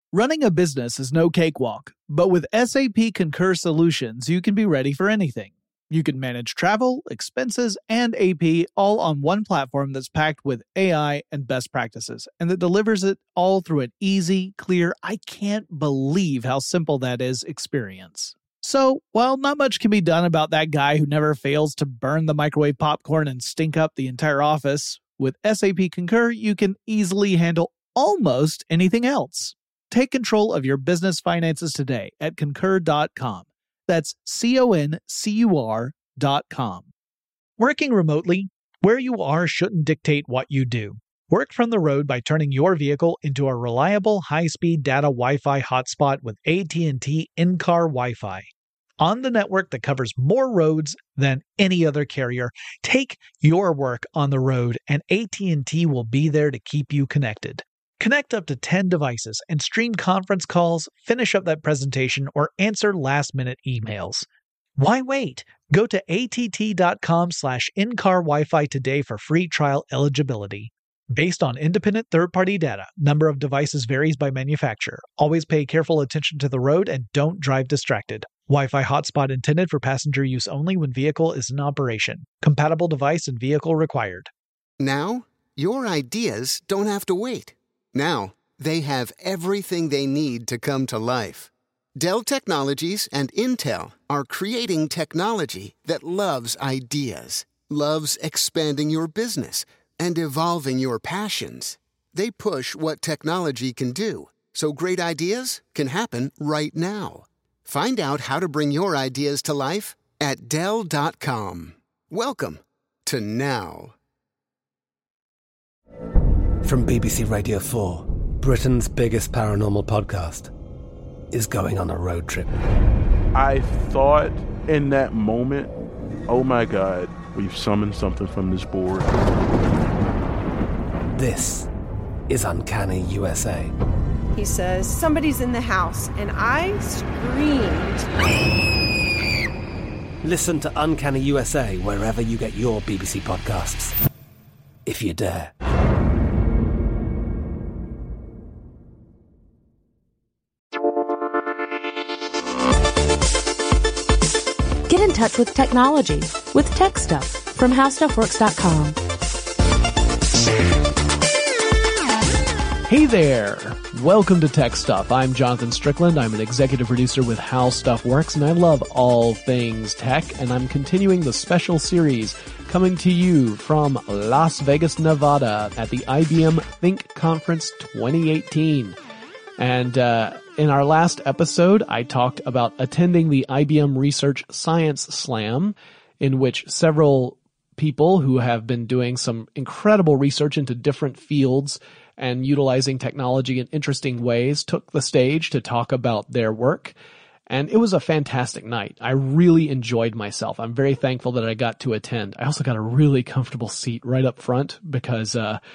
Running a business is no cakewalk, but with SAP Concur Solutions, you can be ready for anything. You can manage travel, expenses, and AP all on one platform that's packed with AI and best practices, and that delivers it all through an easy, clear, I can't believe how simple that is experience. So, while not much can be done about that guy who never fails to burn the microwave popcorn and stink up the entire office, with SAP Concur, you can easily handle almost anything else. Take control of your business finances today at Concur.com. That's CONCUR.com. Working remotely, where you are shouldn't dictate what you do. Work from the road by turning your vehicle into a reliable high-speed data Wi-Fi hotspot with AT&T in-car Wi-Fi. On the network that covers more roads than any other carrier, take your work on the road and AT&T will be there to keep you connected. Connect up to 10 devices and stream conference calls, finish up that presentation, or answer last-minute emails. Why wait? Go to att.com/in-car Wi-Fi today for free trial eligibility. Based on independent third-party data, number of devices varies by manufacturer. Always pay careful attention to the road and don't drive distracted. Wi-Fi hotspot intended for passenger use only when vehicle is in operation. Compatible device and vehicle required. Now, your ideas don't have to wait. Now, they have everything they need to come to life. Dell Technologies and Intel are creating technology that loves ideas, loves expanding your business, and evolving your passions. They push what technology can do, so great ideas can happen right now. Find out how to bring your ideas to life at Dell.com. Welcome to now. From BBC Radio 4, Britain's biggest paranormal podcast is going on a road trip. I thought in that moment, oh my God, we've summoned something from this board. This is Uncanny USA. He says, somebody's in the house, and I screamed. Listen to Uncanny USA wherever you get your BBC podcasts, if you dare. Get in touch with technology with Tech Stuff from HowStuffWorks.com. Hey there! Welcome to Tech Stuff. I'm Jonathan Strickland. I'm an executive producer with How Stuff Works, and I love all things tech, and I'm continuing the special series coming to you from Las Vegas, Nevada at the IBM Think Conference 2018. And in our last episode, I talked about attending the IBM Research Science Slam, in which several people who have been doing some incredible research into different fields and utilizing technology in interesting ways took the stage to talk about their work. And it was a fantastic night. I really enjoyed myself. I'm very thankful that I got to attend. I also got a really comfortable seat right up front because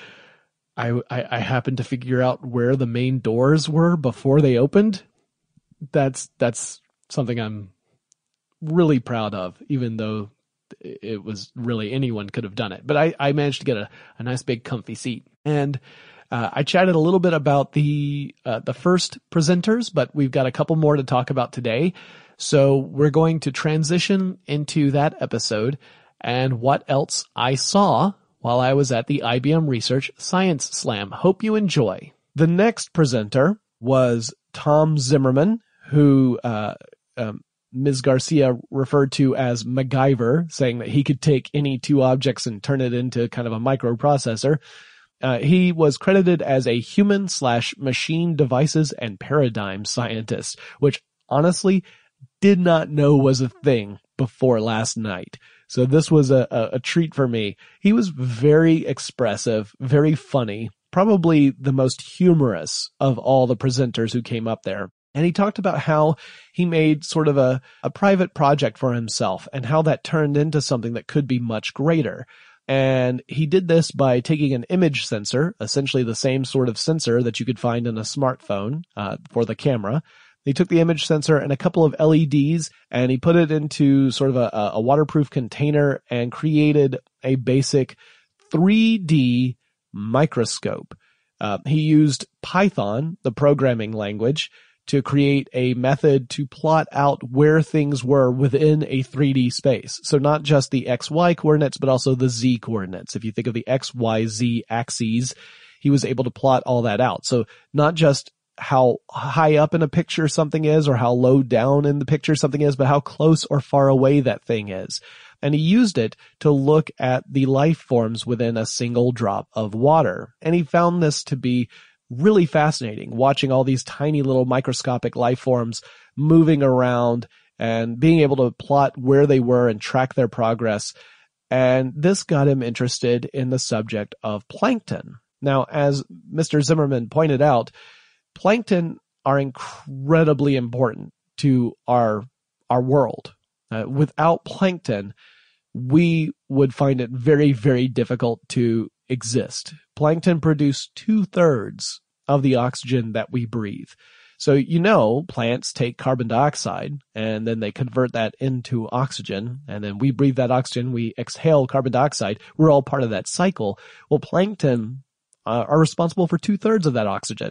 I happened to figure out where the main doors were before they opened. That's something I'm really proud of, even though it was really anyone could have done it. But I managed to get a nice big comfy seat. And I chatted a little bit about the first presenters, but we've got a couple more to talk about today. So we're going to transition into that episode and what else I saw while I was at the IBM Research Science Slam. Hope you enjoy. The next presenter was Tom Zimmerman, who Ms. Garcia referred to as MacGyver, saying that he could take any two objects and turn it into kind of a microprocessor. He was credited as a human/machine devices and paradigm scientist, which honestly did not know was a thing before last night. So this was a treat for me. He was very expressive, very funny, probably the most humorous of all the presenters who came up there. And he talked about how he made sort of a private project for himself and how that turned into something that could be much greater. And he did this by taking an image sensor, essentially the same sort of sensor that you could find in a smartphone for the camera. He took the image sensor and a couple of LEDs and he put it into sort of a waterproof container and created a basic 3D microscope. He used Python, the programming language, to create a method to plot out where things were within a 3D space. So not just the XY coordinates, but also the Z coordinates. If you think of the X, Y, Z axes, he was able to plot all that out. So not just how high up in a picture something is or how low down in the picture something is, but how close or far away that thing is. And he used it to look at the life forms within a single drop of water. And he found this to be really fascinating, watching all these tiny little microscopic life forms moving around and being able to plot where they were and track their progress. And this got him interested in the subject of plankton. Now, as Mr. Zimmerman pointed out, plankton are incredibly important to our world. Without plankton, we would find it very, very difficult to exist. Plankton produce 2/3 of the oxygen that we breathe. So, plants take carbon dioxide and then they convert that into oxygen, and then we breathe that oxygen, we exhale carbon dioxide. We're all part of that cycle. Well, plankton are responsible for 2/3 of that oxygen.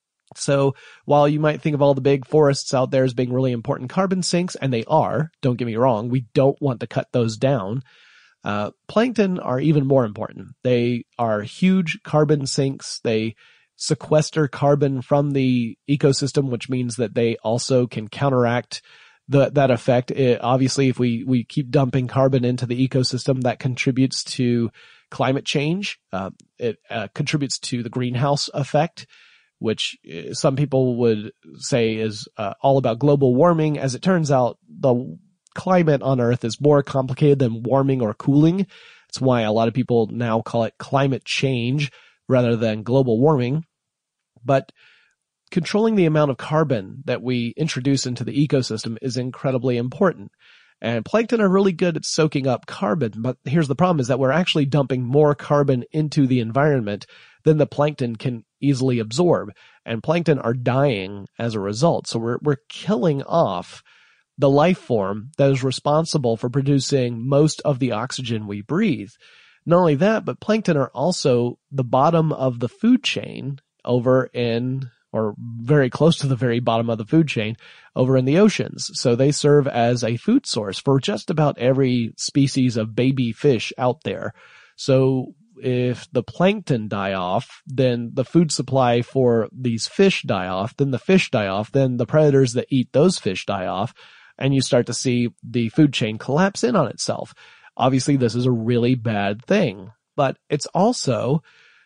So while you might think of all the big forests out there as being really important carbon sinks, and they are, don't get me wrong, we don't want to cut those down. Plankton are even more important. They are huge carbon sinks. They sequester carbon from the ecosystem, which means that they also can counteract that effect. Obviously, if we keep dumping carbon into the ecosystem, that contributes to climate change. It contributes to the greenhouse effect, which some people would say is all about global warming. As it turns out, the climate on Earth is more complicated than warming or cooling. That's why a lot of people now call it climate change rather than global warming. But controlling the amount of carbon that we introduce into the ecosystem is incredibly important. And plankton are really good at soaking up carbon, but here's the problem, is that we're actually dumping more carbon into the environment than the plankton can easily absorb. And plankton are dying as a result. So we're killing off the life form that is responsible for producing most of the oxygen we breathe. Not only that, but plankton are also the bottom of the food chain over in, or very close to the very bottom of the food chain over in the oceans. So they serve as a food source for just about every species of baby fish out there. So if the plankton die off, then the food supply for these fish die off, then the fish die off, then the predators that eat those fish die off, and you start to see the food chain collapse in on itself. Obviously, this is a really bad thing, but it's also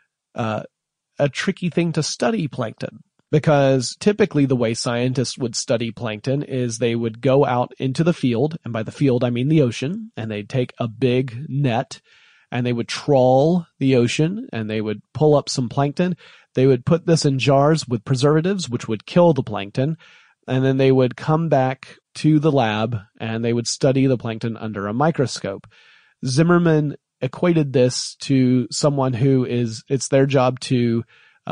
a tricky thing to study plankton, because typically the way scientists would study plankton is they would go out into the field, and by the field I mean the ocean, and they'd take a big net and they would trawl the ocean and they would pull up some plankton. They would put this in jars with preservatives, which would kill the plankton, and then they would come back to the lab and they would study the plankton under a microscope. Zimmerman equated this to someone who it's their job to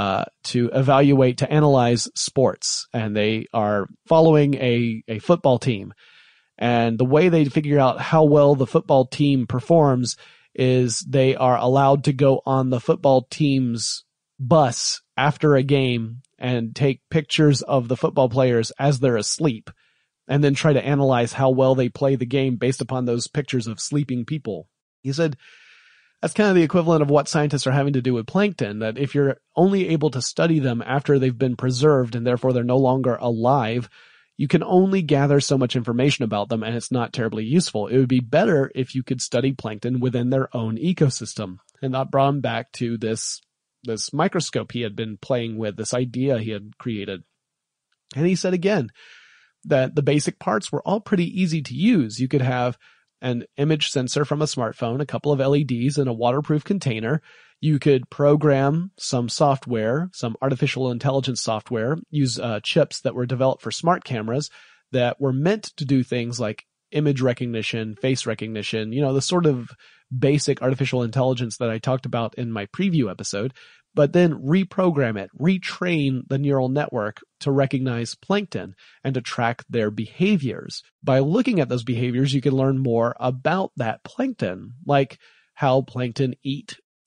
evaluate, to analyze sports, and they are following a football team. And the way they figure out how well the football team performs is they are allowed to go on the football team's bus after a game and take pictures of the football players as they're asleep, and then try to analyze how well they play the game based upon those pictures of sleeping people. He said that's kind of the equivalent of what scientists are having to do with plankton, that if you're only able to study them after they've been preserved and therefore they're no longer alive, you can only gather so much information about them, and it's not terribly useful. It would be better if you could study plankton within their own ecosystem. And that brought him back to this microscope he had been playing with, this idea he had created. And he said again that the basic parts were all pretty easy to use. You could have an image sensor from a smartphone, a couple of LEDs, and a waterproof container. You could program some software, some artificial intelligence software, use chips that were developed for smart cameras that were meant to do things like image recognition, face recognition, the sort of basic artificial intelligence that I talked about in my preview episode, but then reprogram it, retrain the neural network to recognize plankton and to track their behaviors. By looking at those behaviors, you can learn more about that plankton, like how plankton eat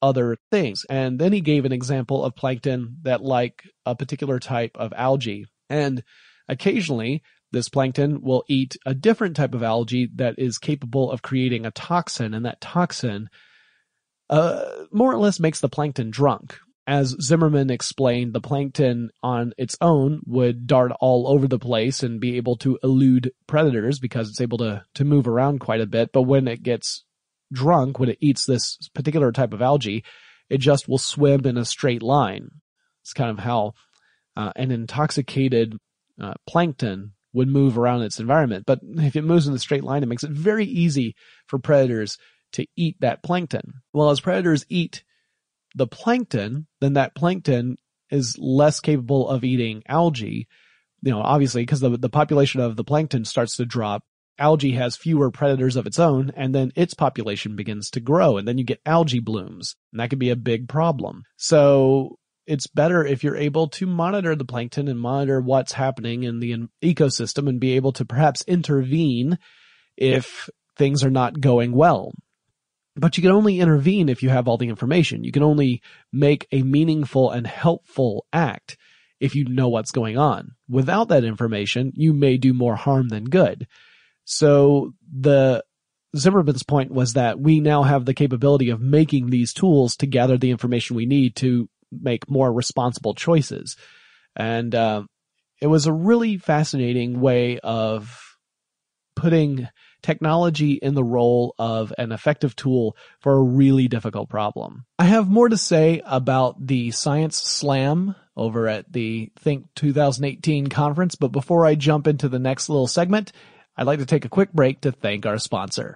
other things. And then he gave an example of plankton that like a particular type of algae. And occasionally, this plankton will eat a different type of algae that is capable of creating a toxin, and that toxin more or less makes the plankton drunk. As Zimmerman explained, the plankton on its own would dart all over the place and be able to elude predators because it's able to move around quite a bit. But when it gets drunk, when it eats this particular type of algae, it just will swim in a straight line. It's kind of how an intoxicated plankton would move around its environment. But if it moves in a straight line, it makes it very easy for predators to eat that plankton. Well, as predators eat the plankton, then that plankton is less capable of eating algae. Obviously, because the population of the plankton starts to drop, algae has fewer predators of its own, and then its population begins to grow, and then you get algae blooms, and that could be a big problem. So it's better if you're able to monitor the plankton and monitor what's happening in the ecosystem and be able to perhaps intervene if things are not going well. But you can only intervene if you have all the information. You can only make a meaningful and helpful act if you know what's going on. Without that information, you may do more harm than good. So Zimmerman's point was that we now have the capability of making these tools to gather the information we need to make more responsible choices. And it was a really fascinating way of putting technology in the role of an effective tool for a really difficult problem. I have more to say about the Science Slam over at the Think 2018 conference, but before I jump into the next little segment, I'd like to take a quick break to thank our sponsor.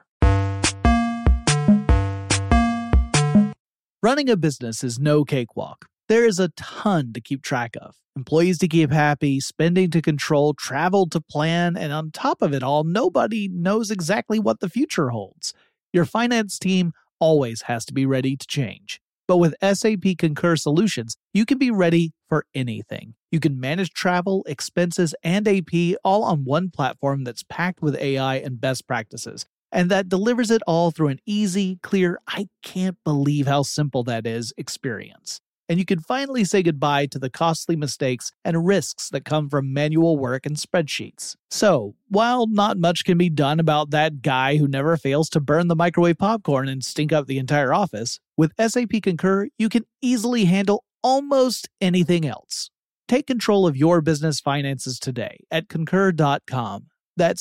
Running a business is no cakewalk. There is a ton to keep track of. Employees to keep happy, spending to control, travel to plan, and on top of it all, nobody knows exactly what the future holds. Your finance team always has to be ready to change. But with SAP Concur Solutions, you can be ready for anything. You can manage travel, expenses, and AP all on one platform that's packed with AI and best practices, and that delivers it all through an easy, clear, I can't believe how simple that is experience. And you can finally say goodbye to the costly mistakes and risks that come from manual work and spreadsheets. So, while not much can be done about that guy who never fails to burn the microwave popcorn and stink up the entire office, with SAP Concur, you can easily handle almost anything else. Take control of your business finances today at Concur.com. That's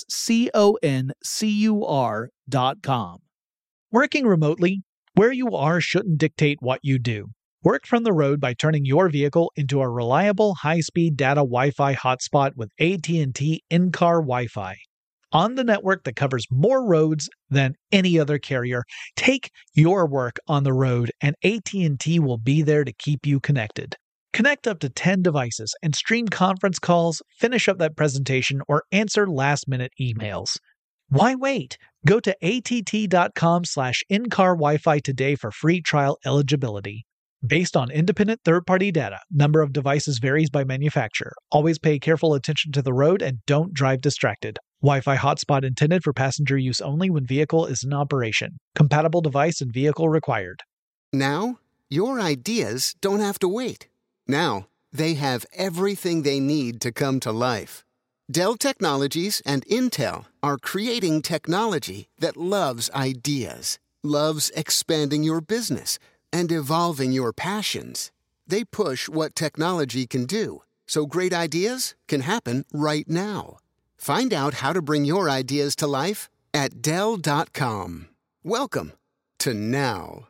CONCUR.com. Working remotely, where you are shouldn't dictate what you do. Work from the road by turning your vehicle into a reliable high-speed data Wi-Fi hotspot with AT&T in-car Wi-Fi. On the network that covers more roads than any other carrier, take your work on the road and AT&T will be there to keep you connected. Connect up to 10 devices and stream conference calls, finish up that presentation, or answer last-minute emails. Why wait? Go to att.com/in-car Wi-Fi today for free trial eligibility. Based on independent third-party data, number of devices varies by manufacturer. Always pay careful attention to the road and don't drive distracted. Wi-Fi hotspot intended for passenger use only when vehicle is in operation. Compatible device and vehicle required. Now, your ideas don't have to wait. Now, they have everything they need to come to life. Dell Technologies and Intel are creating technology that loves ideas, loves expanding your business, and evolving your passions. They push what technology can do, so great ideas can happen right now. Find out how to bring your ideas to life at Dell.com. Welcome to now.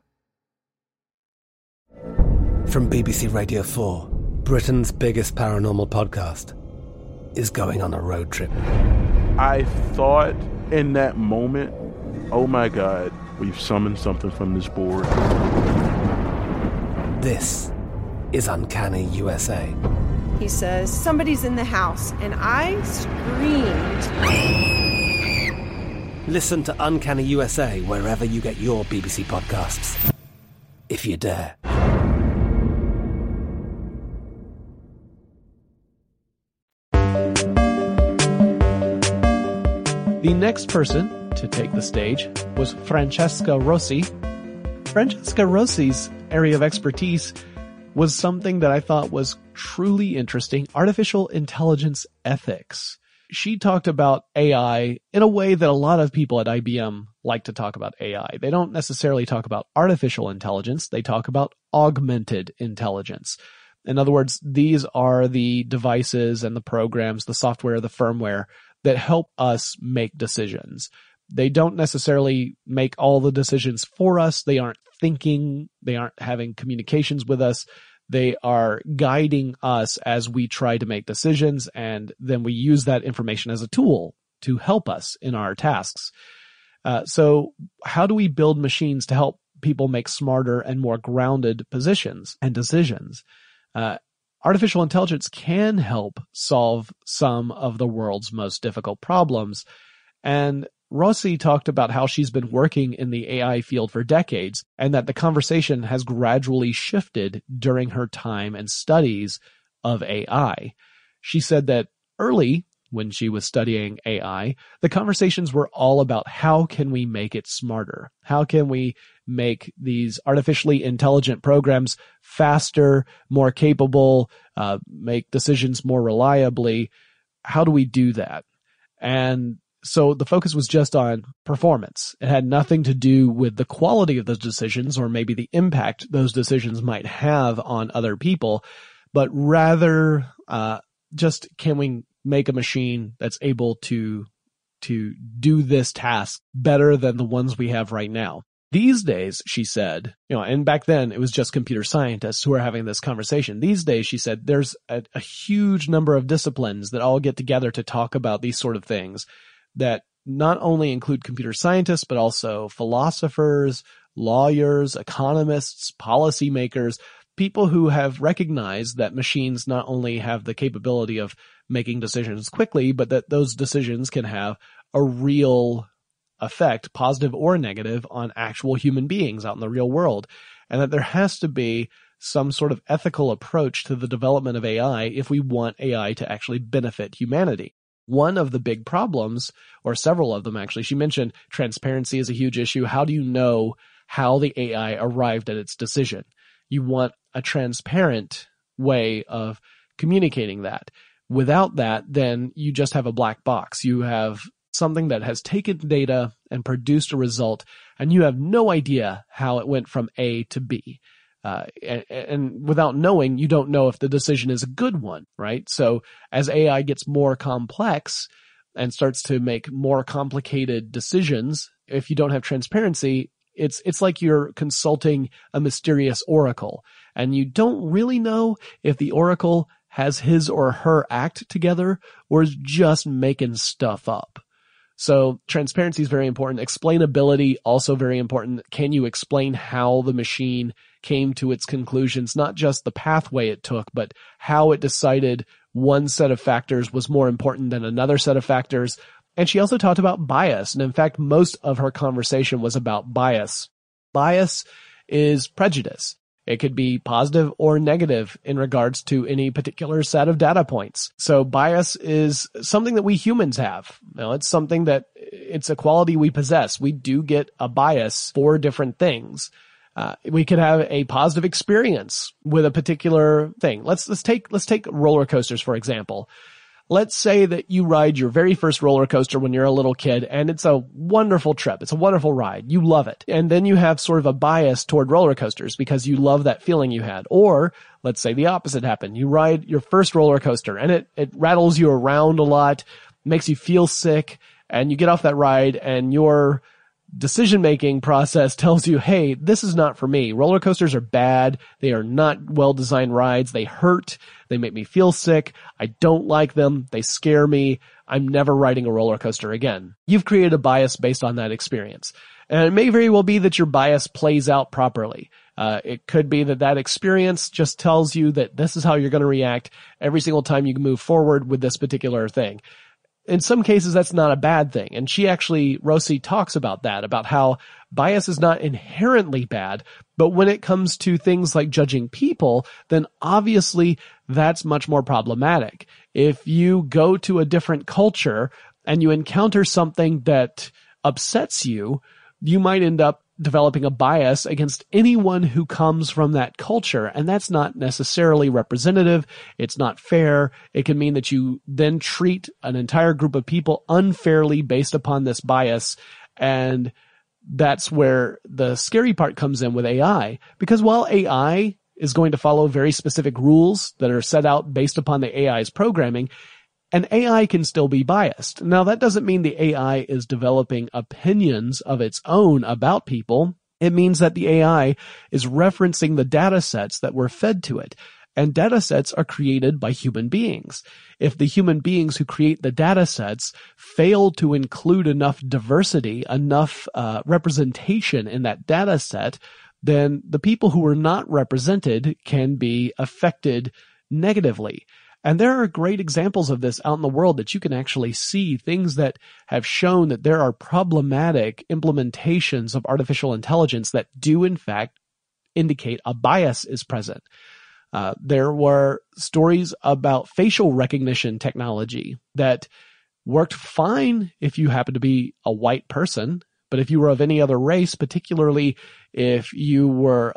From BBC Radio 4, Britain's biggest paranormal podcast is going on a road trip. I thought in that moment, oh my God, we've summoned something from this board. This is Uncanny USA. He says, somebody's in the house, and I screamed. Listen to Uncanny USA wherever you get your BBC podcasts, if you dare. The next person to take the stage was Francesca Rossi. Francesca Rossi's area of expertise was something that I thought was truly interesting: artificial intelligence ethics. She talked about AI in a way that a lot of people at IBM like to talk about AI. They don't necessarily talk about artificial intelligence. They talk about augmented intelligence. In other words, these are the devices and the programs, the software, the firmware that help us make decisions. They don't necessarily make all the decisions for us. They aren't thinking. They aren't having communications with us. They are guiding us as we try to make decisions, and then we use that information as a tool to help us in our tasks. So how do we build machines to help people make smarter and more grounded positions and decisions? Artificial intelligence can help solve some of the world's most difficult problems. And Rossi talked about how she's been working in the AI field for decades, and that the conversation has gradually shifted during her time and studies of AI. She said that early, when she was studying AI, the conversations were all about how can we make it smarter? How can we make these artificially intelligent programs faster, more capable, make decisions more reliably? How do we do that? And so the focus was just on performance. It had nothing to do with the quality of those decisions or maybe the impact those decisions might have on other people, but rather just can we make a machine that's able to do this task better than the ones we have right now. These days, she said, and back then it was just computer scientists who were having this conversation. These days, she said, there's a huge number of disciplines that all get together to talk about these sort of things that not only include computer scientists, but also philosophers, lawyers, economists, policymakers, people who have recognized that machines not only have the capability of making decisions quickly, but that those decisions can have a real effect, positive or negative, on actual human beings out in the real world. And that there has to be some sort of ethical approach to the development of AI if we want AI to actually benefit humanity. One of the big problems, or several of them actually, she mentioned transparency is a huge issue. How do you know how the AI arrived at its decision? You want a transparent way of communicating that. Without that, then you just have a black box. You have something that has taken data and produced a result, and you have no idea how it went from A to B. And without knowing, you don't know if the decision is a good one, right? So as AI gets more complex and starts to make more complicated decisions, if you don't have transparency, it's like you're consulting a mysterious oracle, and you don't really know if the oracle has his or her act together or is just making stuff up. So transparency is very important. Explainability, also very important. Can you explain how the machine came to its conclusions, not just the pathway it took, but how it decided one set of factors was more important than another set of factors? And she also talked about bias. And in fact, most of her conversation was about bias. Bias is prejudice. It could be positive or negative in regards to any particular set of data points. So bias is something that we humans have. It's something that it's a quality we possess. We do get a bias for different things. We could have a positive experience with a particular thing. Let's take roller coasters, for example. Let's say that you ride your very first roller coaster when you're a little kid, and it's a wonderful trip. It's a wonderful ride. You love it. And then you have sort of a bias toward roller coasters because you love that feeling you had. Or let's say the opposite happened. You ride your first roller coaster and it rattles you around a lot, makes you feel sick, and you get off that ride and your decision-making process tells you, hey, this is not for me. Roller coasters are bad. They are not well-designed rides. They hurt. They make me feel sick. I don't like them. They scare me. I'm never riding a roller coaster again. You've created a bias based on that experience. And it may very well be that your bias plays out properly. It could be that experience just tells you that this is how you're going to react every single time you move forward with this particular thing. In some cases, that's not a bad thing. And Rossi talks about that, about how bias is not inherently bad, but when it comes to things like judging people, then obviously that's much more problematic. If you go to a different culture and you encounter something that upsets you, you might end up developing a bias against anyone who comes from that culture. And that's not necessarily representative. It's not fair. It can mean that you then treat an entire group of people unfairly based upon this bias. And that's where the scary part comes in with AI, because while AI is going to follow very specific rules that are set out based upon the AI's programming, an AI can still be biased. Now, that doesn't mean the AI is developing opinions of its own about people. It means that the AI is referencing the data sets that were fed to it. And data sets are created by human beings. If the human beings who create the data sets fail to include enough diversity, enough representation in that data set, then the people who are not represented can be affected negatively. And there are great examples of this out in the world that you can actually see, things that have shown that there are problematic implementations of artificial intelligence that do in fact indicate a bias is present. There were stories about facial recognition technology that worked fine if you happen to be a white person, but if you were of any other race, particularly if you were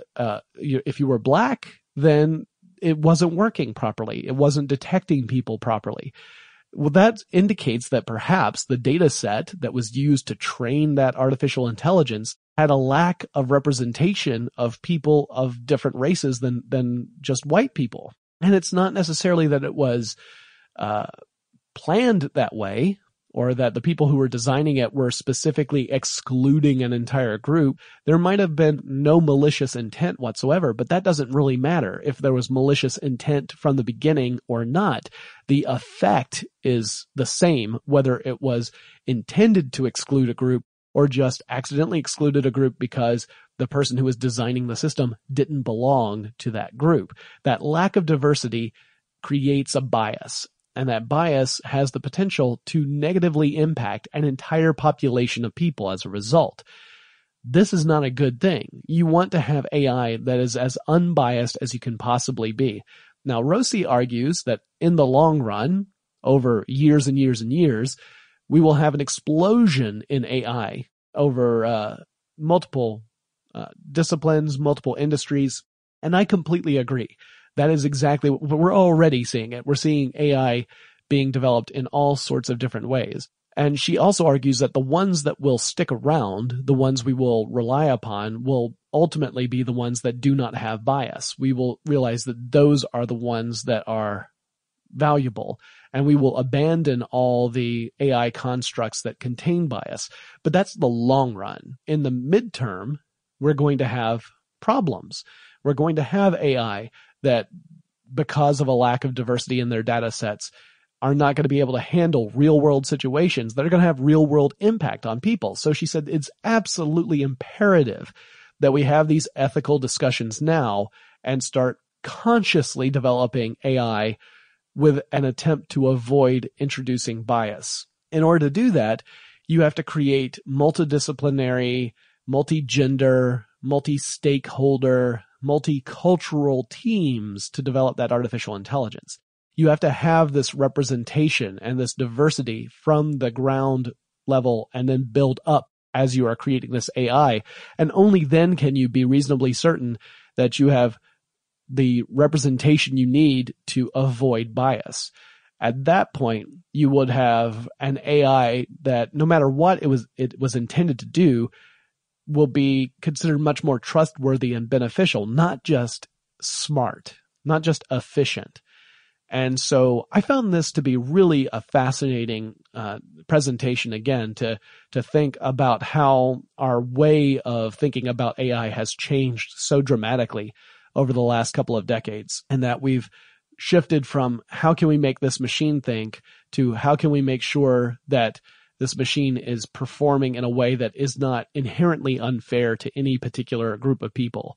black, then it wasn't working properly. It wasn't detecting people properly. Well, that indicates that perhaps the data set that was used to train that artificial intelligence had a lack of representation of people of different races than just white people. And it's not necessarily that it was planned that way, or that the people who were designing it were specifically excluding an entire group. There might have been no malicious intent whatsoever, but that doesn't really matter if there was malicious intent from the beginning or not. The effect is the same, whether it was intended to exclude a group or just accidentally excluded a group because the person who was designing the system didn't belong to that group. That lack of diversity creates a bias. And that bias has the potential to negatively impact an entire population of people as a result. This is not a good thing. You want to have AI that is as unbiased as you can possibly be. Now, Rossi argues that in the long run, over years and years and years, we will have an explosion in AI over multiple disciplines, multiple industries. And I completely agree. That is exactly what we're already seeing it. We're seeing AI being developed in all sorts of different ways. And she also argues that the ones that will stick around, the ones we will rely upon, will ultimately be the ones that do not have bias. We will realize that those are the ones that are valuable, and we will abandon all the AI constructs that contain bias. But that's the long run. In the midterm, we're going to have problems. We're going to have AI that, because of a lack of diversity in their data sets, are not going to be able to handle real world situations that are going to have real world impact on people. So she said it's absolutely imperative that we have these ethical discussions now and start consciously developing AI with an attempt to avoid introducing bias. In order to do that, you have to create multidisciplinary, multi-gender, multi-stakeholder, multicultural teams to develop that artificial intelligence. You have to have this representation and this diversity from the ground level and then build up as you are creating this AI. And only then can you be reasonably certain that you have the representation you need to avoid bias. At that point, you would have an AI that, no matter what it was intended to do, will be considered much more trustworthy and beneficial, not just smart, not just efficient. And so I found this to be really a fascinating presentation, again, to think about how our way of thinking about AI has changed so dramatically over the last couple of decades, and that we've shifted from how can we make this machine think to how can we make sure that this machine is performing in a way that is not inherently unfair to any particular group of people.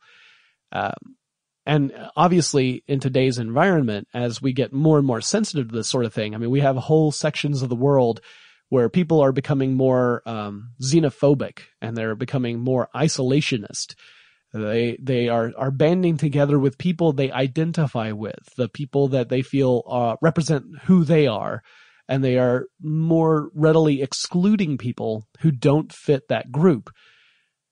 And obviously, in today's environment, as we get more and more sensitive to this sort of thing, I mean, we have whole sections of the world where people are becoming more xenophobic, and they're becoming more isolationist. They are banding together with people they identify with, the people that they feel represent who they are, and they are more readily excluding people who don't fit that group.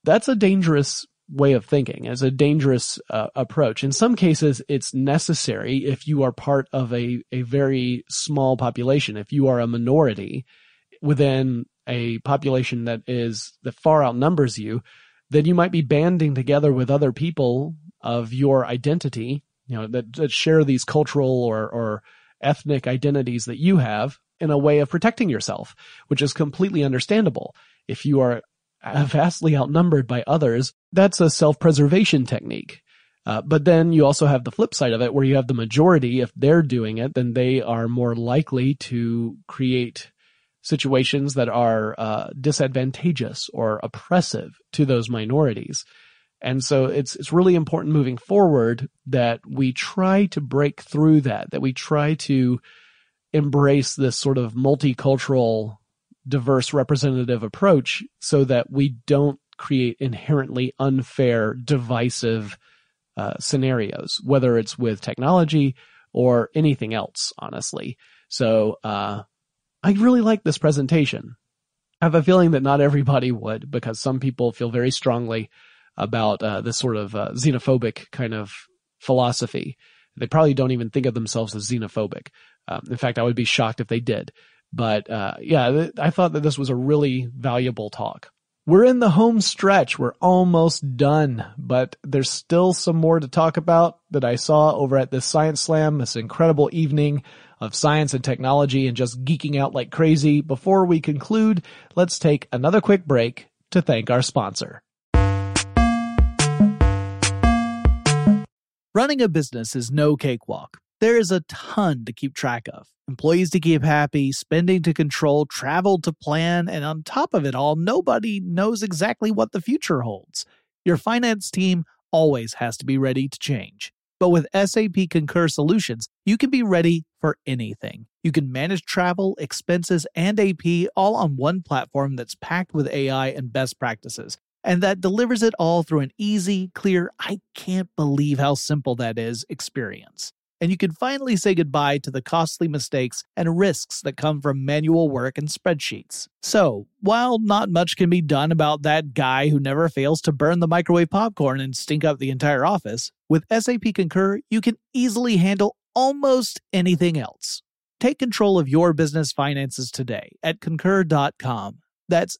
that's a dangerous way of thinking, as a dangerous approach. In some cases, it's necessary if you are part of a very small population. If you are a minority within a population that far outnumbers you, then you might be banding together with other people of your identity, that share these cultural or ethnic identities that you have, in a way of protecting yourself, which is completely understandable. If you are vastly outnumbered by others, that's a self-preservation technique. But then you also have the flip side of it, where you have the majority. If they're doing it, then they are more likely to create situations that are disadvantageous or oppressive to those minorities. And so it's really important moving forward that we try to break through that we try to embrace this sort of multicultural, diverse, representative approach, so that we don't create inherently unfair, divisive scenarios, whether it's with technology or anything else, honestly. So I really like this presentation. I have a feeling that not everybody would, because some people feel very strongly about this sort of xenophobic kind of philosophy. They probably don't even think of themselves as xenophobic. In fact, I would be shocked if they did. But I thought that this was a really valuable talk. We're in the home stretch. We're almost done, but there's still some more to talk about that I saw over at this Science Slam, this incredible evening of science and technology and just geeking out like crazy. Before we conclude, let's take another quick break to thank our sponsor. Running a business is no cakewalk. There is a ton to keep track of. Employees to keep happy, spending to control, travel to plan, and on top of it all, nobody knows exactly what the future holds. Your finance team always has to be ready to change. But with SAP Concur Solutions, you can be ready for anything. You can manage travel, expenses, and AP all on one platform that's packed with AI and best practices, and that delivers it all through an easy, clear, I can't believe how simple that is experience. And you can finally say goodbye to the costly mistakes and risks that come from manual work and spreadsheets. So, while not much can be done about that guy who never fails to burn the microwave popcorn and stink up the entire office, with SAP Concur, you can easily handle almost anything else. Take control of your business finances today at Concur.com. That's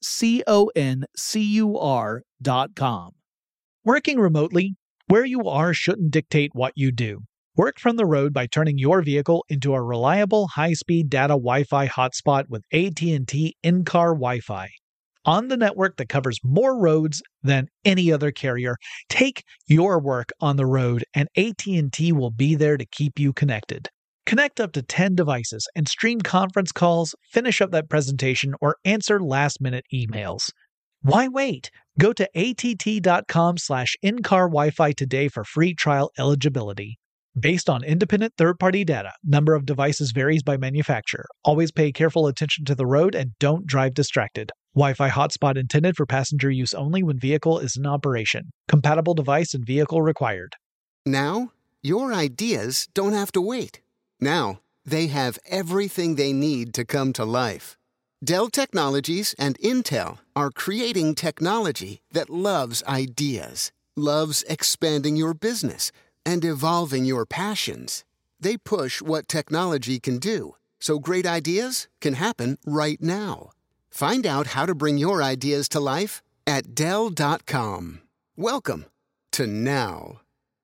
CONCUR.com. Working remotely, where you are shouldn't dictate what you do. Work from the road by turning your vehicle into a reliable high-speed data Wi-Fi hotspot with AT&T in-car Wi-Fi. On the network that covers more roads than any other carrier, take your work on the road and AT&T will be there to keep you connected. Connect up to 10 devices and stream conference calls, finish up that presentation, or answer last-minute emails. Why wait? Go to att.com/in-car Wi-Fi today for free trial eligibility. Based on independent third-party data, number of devices varies by manufacturer. Always pay careful attention to the road and don't drive distracted. Wi-Fi hotspot intended for passenger use only when vehicle is in operation. Compatible device and vehicle required. Now, your ideas don't have to wait. Now, they have everything they need to come to life. Dell Technologies and Intel are creating technology that loves ideas, loves expanding your business, and evolving your passions. They push what technology can do, so great ideas can happen right now. Find out how to bring your ideas to life at Dell.com. Welcome to now.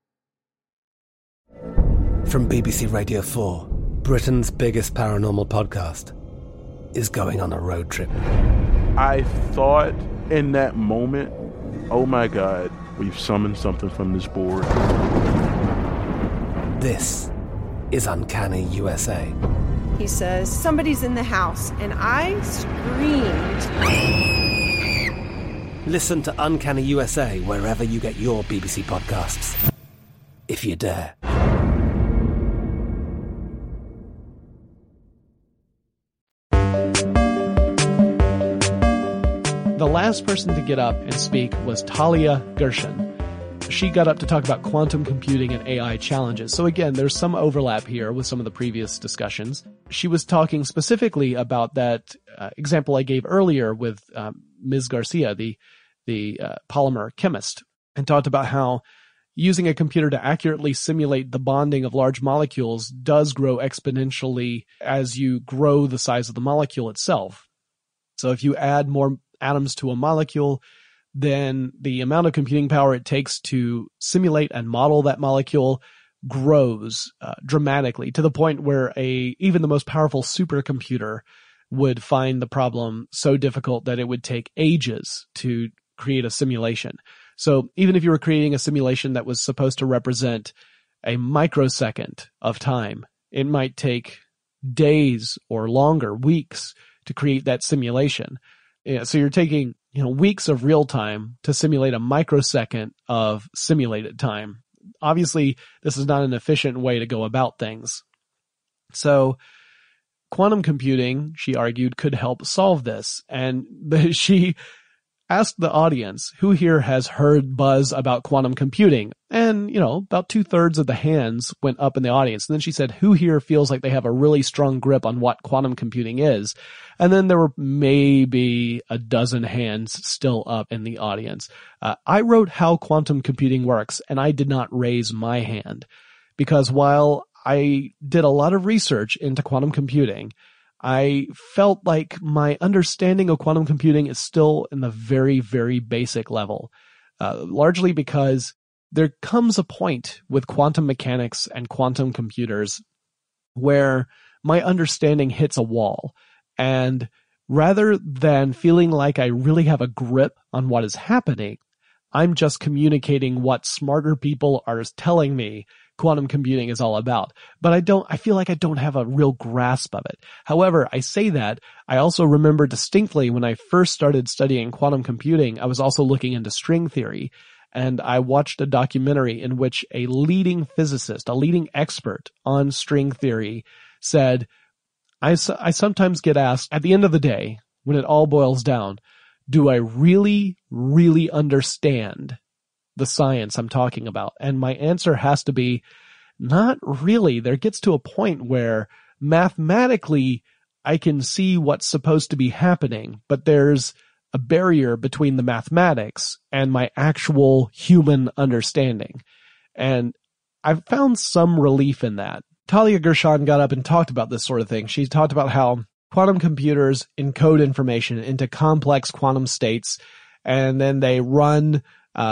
From BBC Radio 4, Britain's biggest paranormal podcast is going on a road trip. I thought in that moment, oh my God, we've summoned something from this board. This is Uncanny USA. He says, somebody's in the house, and I screamed. Listen to Uncanny USA wherever you get your BBC podcasts, if you dare. The last person to get up and speak was Talia Gershon. She got up to talk about quantum computing and AI challenges. So again, there's some overlap here with some of the previous discussions. She was talking specifically about that example I gave earlier with Ms. Garcia, the the polymer chemist, and talked about how using a computer to accurately simulate the bonding of large molecules does grow exponentially as you grow the size of the molecule itself. So if you add more atoms to a molecule, then the amount of computing power it takes to simulate and model that molecule grows dramatically, to the point where even the most powerful supercomputer would find the problem so difficult that it would take ages to create a simulation. So even if you were creating a simulation that was supposed to represent a microsecond of time, it might take days or longer, weeks, to create that simulation. So you're taking, weeks of real time to simulate a microsecond of simulated time. Obviously, this is not an efficient way to go about things. So quantum computing, she argued, could help solve this. And she asked the audience, who here has heard buzz about quantum computing? And, about 2/3 of the hands went up in the audience. And then she said, who here feels like they have a really strong grip on what quantum computing is? And then there were maybe a dozen hands still up in the audience. I wrote How Quantum Computing Works, and I did not raise my hand because while I did a lot of research into quantum computing, I felt like my understanding of quantum computing is still in the very, very basic level, largely because there comes a point with quantum mechanics and quantum computers where my understanding hits a wall. And rather than feeling like I really have a grip on what is happening, I'm just communicating what smarter people are telling me quantum computing is all about. But I feel like I don't have a real grasp of it. However, I say that, I also remember distinctly when I first started studying quantum computing, I was also looking into string theory, and I watched a documentary in which a leading physicist, a leading expert on string theory said, I sometimes get asked at the end of the day, when it all boils down, do I really, really understand the science I'm talking about? And my answer has to be, not really. There gets to a point where mathematically I can see what's supposed to be happening, but there's a barrier between the mathematics and my actual human understanding. And I've found some relief in that. Talia Gershon got up and talked about this sort of thing. She talked about how quantum computers encode information into complex quantum states, and then they run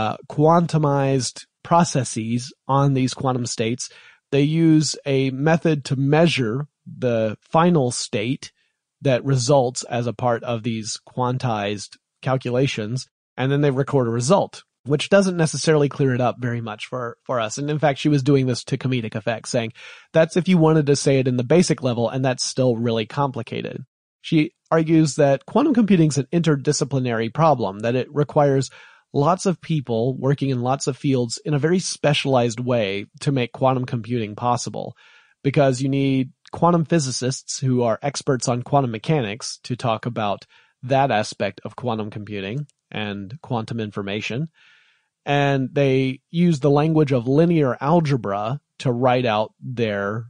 quantumized processes on these quantum states. They use a method to measure the final state that results as a part of these quantized calculations, and then they record a result, which doesn't necessarily clear it up very much for us. And in fact, she was doing this to comedic effect, saying that's if you wanted to say it in the basic level, and that's still really complicated. She argues that quantum computing is an interdisciplinary problem, that it requires lots of people working in lots of fields in a very specialized way to make quantum computing possible, because you need quantum physicists who are experts on quantum mechanics to talk about that aspect of quantum computing and quantum information. And they use the language of linear algebra to write out their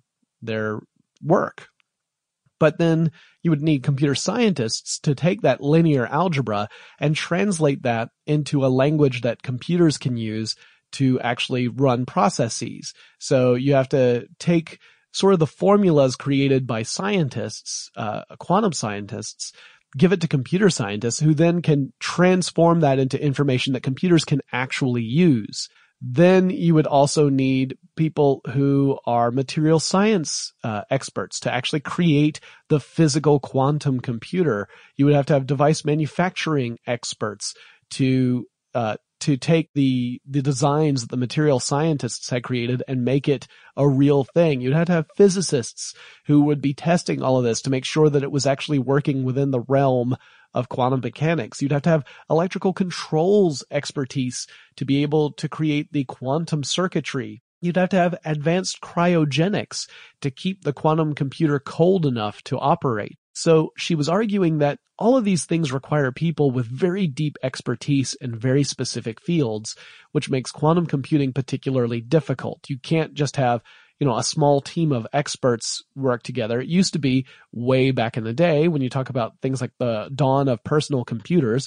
work. But then you would need computer scientists to take that linear algebra and translate that into a language that computers can use to actually run processes. So you have to take sort of the formulas created by scientists, quantum scientists, give it to computer scientists who then can transform that into information that computers can actually use. Then you would also need people who are material science experts to actually create the physical quantum computer. You would have to have device manufacturing experts to take the designs that the material scientists had created and make it a real thing. You'd have to have physicists who would be testing all of this to make sure that it was actually working within the realm of quantum mechanics. You'd have to have electrical controls expertise to be able to create the quantum circuitry. You'd have to have advanced cryogenics to keep the quantum computer cold enough to operate. So she was arguing that all of these things require people with very deep expertise in very specific fields, which makes quantum computing particularly difficult. You can't just have, a small team of experts work together. It used to be way back in the day when you talk about things like the dawn of personal computers.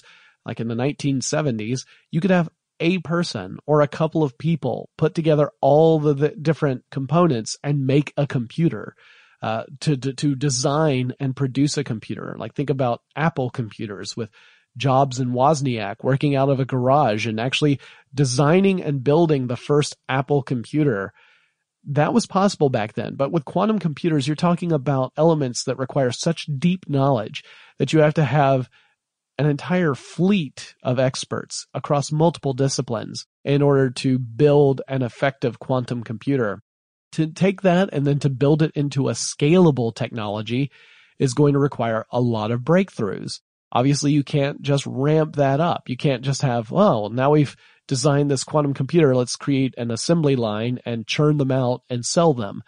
like in the 1970s, you could have a person or a couple of people put together all the different components and make a computer, to design and produce a computer. Like think about Apple computers with Jobs and Wozniak working out of a garage and actually designing and building the first Apple computer. That was possible back then. But with quantum computers, you're talking about elements that require such deep knowledge that you have to have an entire fleet of experts across multiple disciplines in order to build an effective quantum computer. To take that and then to build it into a scalable technology is going to require a lot of breakthroughs. Obviously, you can't just ramp that up. You can't just have, well, now we've designed this quantum computer, let's create an assembly line and churn them out and sell them.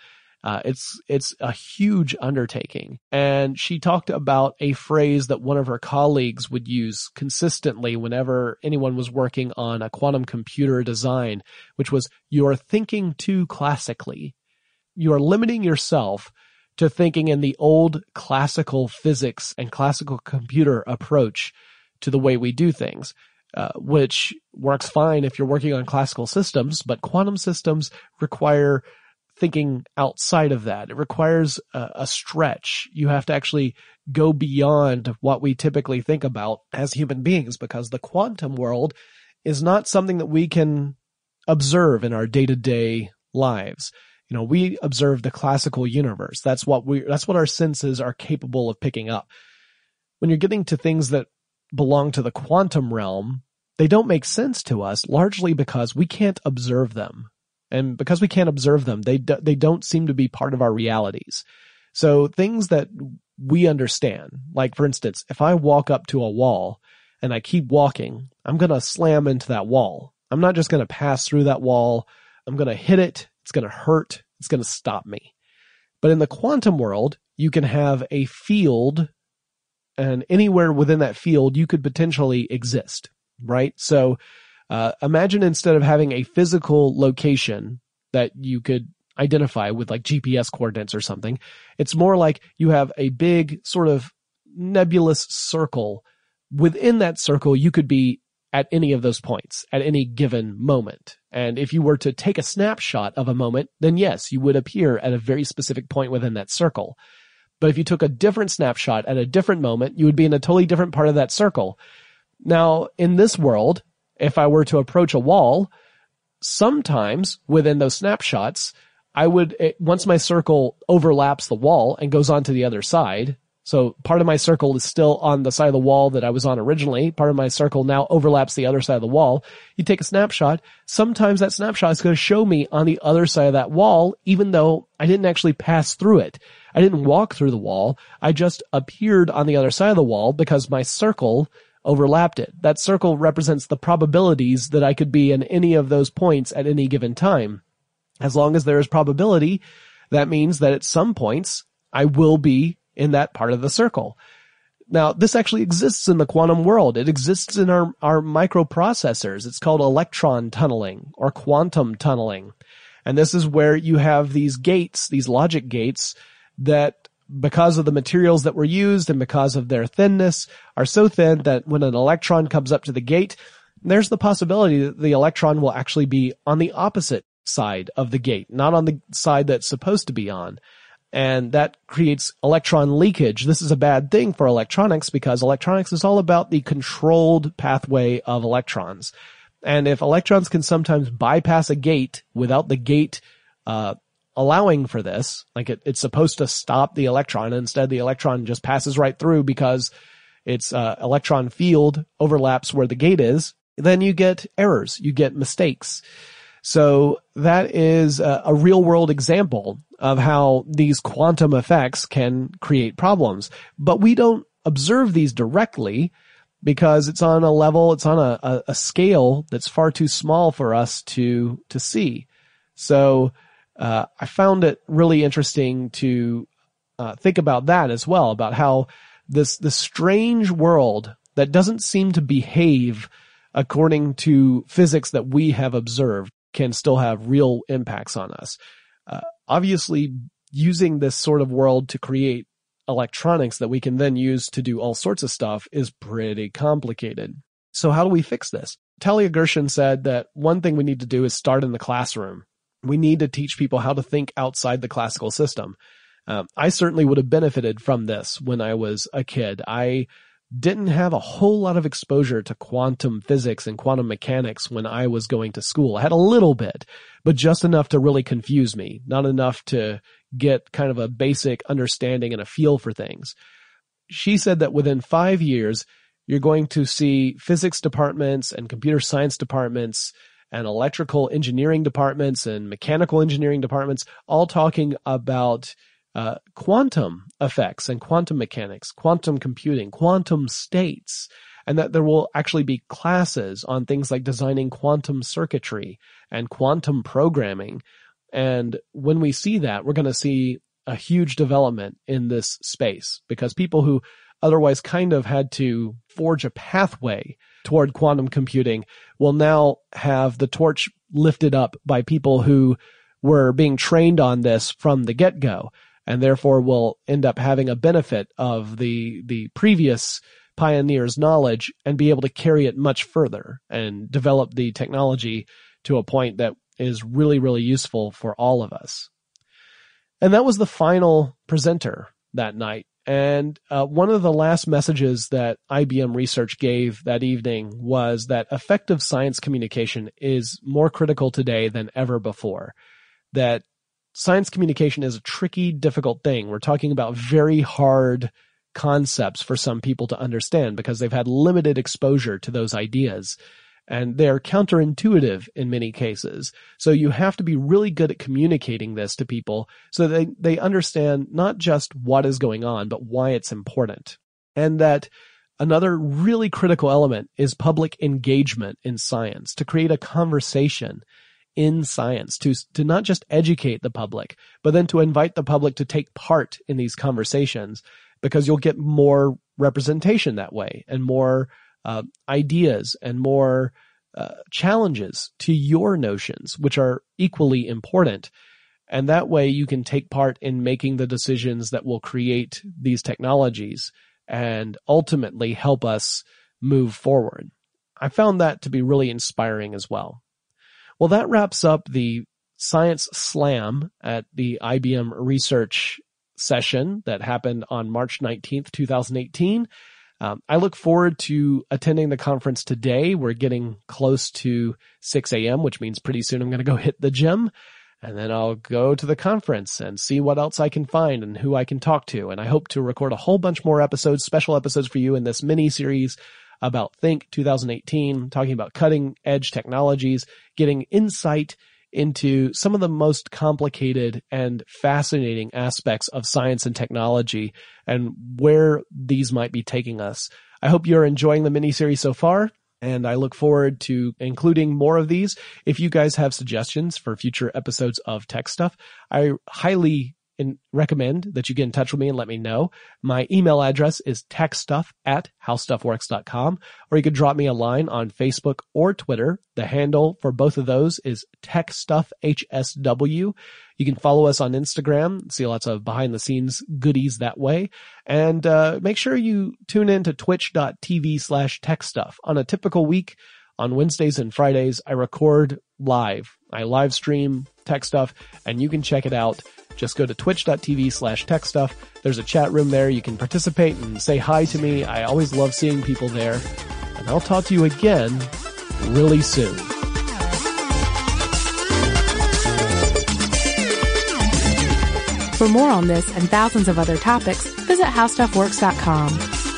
It's a huge undertaking. And she talked about a phrase that one of her colleagues would use consistently whenever anyone was working on a quantum computer design, which was, you're thinking too classically. You are limiting yourself to thinking in the old classical physics and classical computer approach to the way we do things, which works fine if you're working on classical systems, but quantum systems require thinking outside of that. It requires a stretch. You have to actually go beyond what we typically think about as human beings, because the quantum world is not something that we can observe in our day-to-day lives. You know, we observe the classical universe. That's what our senses are capable of picking up. When you're getting to things that belong to the quantum realm, they don't make sense to us, largely because we can't observe them. And because we can't observe them, they don't seem to be part of our realities. So things that we understand, like for instance, if I walk up to a wall and I keep walking, I'm going to slam into that wall. I'm not just going to pass through that wall. I'm going to hit it. It's going to hurt. It's going to stop me. But in the quantum world, you can have a field, and anywhere within that field, you could potentially exist, right? So imagine instead of having a physical location that you could identify with like GPS coordinates or something, it's more like you have a big sort of nebulous circle. Within that circle, you could be at any of those points at any given moment. And if you were to take a snapshot of a moment, then yes, you would appear at a very specific point within that circle. But if you took a different snapshot at a different moment, you would be in a totally different part of that circle. Now, in this world, if I were to approach a wall, sometimes within those snapshots, once my circle overlaps the wall and goes on to the other side, so part of my circle is still on the side of the wall that I was on originally, part of my circle now overlaps the other side of the wall. You take a snapshot, sometimes that snapshot is going to show me on the other side of that wall, even though I didn't actually pass through it. I didn't walk through the wall. I just appeared on the other side of the wall because my circle overlapped it. That circle represents the probabilities that I could be in any of those points at any given time. As long as there is probability, that means that at some points I will be in that part of the circle. Now, this actually exists in the quantum world. It exists in our microprocessors. It's called electron tunneling or quantum tunneling. And this is where you have these gates, these logic gates that, because of the materials that were used and because of their thinness, are so thin that when an electron comes up to the gate, there's the possibility that the electron will actually be on the opposite side of the gate, not on the side that's supposed to be on. And that creates electron leakage. This is a bad thing for electronics because electronics is all about the controlled pathway of electrons. And if electrons can sometimes bypass a gate without the gate allowing for this, like it's supposed to stop the electron, and instead the electron just passes right through because its electron field overlaps where the gate is, then you get errors, you get mistakes. So that is a real world example of how these quantum effects can create problems. But we don't observe these directly because it's on a level, it's on a scale that's far too small for us to see. So I found it really interesting to think about that as well, about how this strange world that doesn't seem to behave according to physics that we have observed can still have real impacts on us. Obviously, using this sort of world to create electronics that we can then use to do all sorts of stuff is pretty complicated. So how do we fix this? Talia Gershon said that one thing we need to do is start in the classroom. We need to teach people how to think outside the classical system. I certainly would have benefited from this when I was a kid. I didn't have a whole lot of exposure to quantum physics and quantum mechanics when I was going to school. I had a little bit, but just enough to really confuse me, not enough to get kind of a basic understanding and a feel for things. She said that within 5 years, you're going to see physics departments and computer science departments and electrical engineering departments and mechanical engineering departments all talking about quantum effects and quantum mechanics, quantum computing, quantum states, and that there will actually be classes on things like designing quantum circuitry and quantum programming. And when we see that, we're going to see a huge development in this space, because people who otherwise kind of had to forge a pathway toward quantum computing will now have the torch lifted up by people who were being trained on this from the get-go, and therefore will end up having a benefit of the previous pioneers' knowledge and be able to carry it much further and develop the technology to a point that is really, really useful for all of us. And that was the final presenter that night. And one of the last messages that IBM Research gave that evening was that effective science communication is more critical today than ever before. That science communication is a tricky, difficult thing. We're talking about very hard concepts for some people to understand because they've had limited exposure to those ideas. And they're counterintuitive in many cases. So you have to be really good at communicating this to people so that they understand not just what is going on, but why it's important. And that another really critical element is public engagement in science, to create a conversation in science, to not just educate the public, but then to invite the public to take part in these conversations, because you'll get more representation that way and more ideas and more challenges to your notions, which are equally important. And that way you can take part in making the decisions that will create these technologies and ultimately help us move forward. I found that to be really inspiring as well. Well, that wraps up the Science Slam at the IBM Research session that happened on March 19th, 2018. I look forward to attending the conference today. We're getting close to 6 a.m., which means pretty soon I'm going to go hit the gym, and then I'll go to the conference and see what else I can find and who I can talk to. And I hope to record a whole bunch more episodes, special episodes for you in this mini series about Think 2018, talking about cutting edge technologies, getting insight into some of the most complicated and fascinating aspects of science and technology and where these might be taking us. I hope you're enjoying the mini-series so far, and I look forward to including more of these. If you guys have suggestions for future episodes of Tech Stuff, I highly recommend that you get in touch with me and let me know. My email address is techstuff@howstuffworks.com, or you could drop me a line on Facebook or Twitter. The handle for both of those is TechStuffHSW. You can follow us on Instagram, see lots of behind the scenes goodies that way. And make sure you tune in to twitch.tv/techstuff. On a typical week, on Wednesdays and Fridays, I record live. I live stream Tech Stuff, and you can check it out. Just go to twitch.tv/techstuff. There's a chat room there. You can participate and say hi to me. I always love seeing people there. And I'll talk to you again really soon. For more on this and thousands of other topics, visit howstuffworks.com.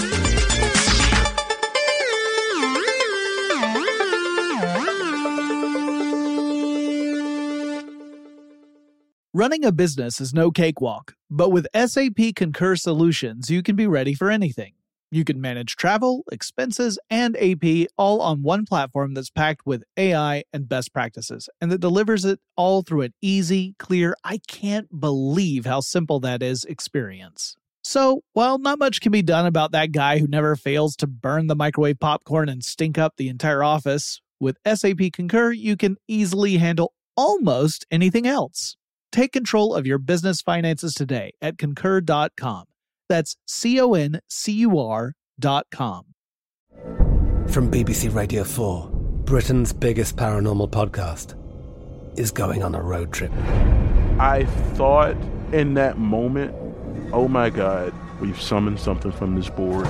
Running a business is no cakewalk, but with SAP Concur Solutions, you can be ready for anything. You can manage travel, expenses, and AP all on one platform that's packed with AI and best practices, and that delivers it all through an easy, clear, I can't believe how simple that is experience. So, while not much can be done about that guy who never fails to burn the microwave popcorn and stink up the entire office, with SAP Concur, you can easily handle almost anything else. Take control of your business finances today at Concur.com. That's CONCUR.com. From BBC Radio 4, Britain's biggest paranormal podcast is going on a road trip. I thought in that moment, oh my God, we've summoned something from this board.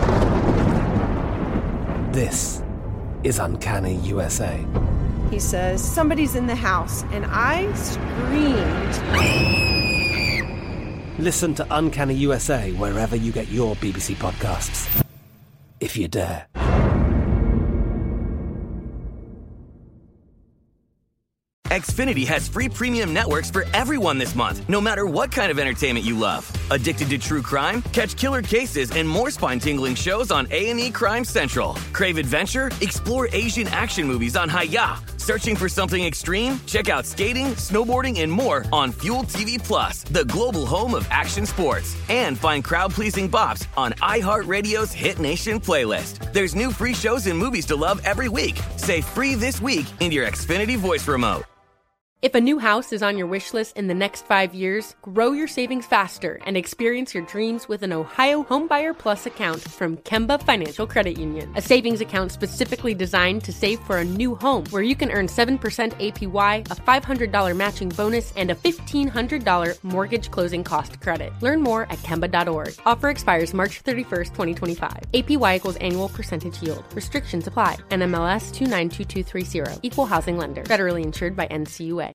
This is Uncanny USA. He says, somebody's in the house, and I screamed. Listen to Uncanny USA wherever you get your BBC podcasts, if you dare. Xfinity has free premium networks for everyone this month, no matter what kind of entertainment you love. Addicted to true crime? Catch killer cases and more spine-tingling shows on A&E Crime Central. Crave adventure? Explore Asian action movies on Hi-YAH. Searching for something extreme? Check out skating, snowboarding, and more on Fuel TV Plus, the global home of action sports. And find crowd-pleasing bops on iHeartRadio's Hit Nation playlist. There's new free shows and movies to love every week. Say free this week in your Xfinity voice remote. If a new house is on your wish list in the next 5 years, grow your savings faster and experience your dreams with an Ohio Homebuyer Plus account from Kemba Financial Credit Union. A savings account specifically designed to save for a new home, where you can earn 7% APY, a $500 matching bonus, and a $1,500 mortgage closing cost credit. Learn more at Kemba.org. Offer expires March 31st, 2025. APY equals annual percentage yield. Restrictions apply. NMLS 292230. Equal housing lender. Federally insured by NCUA.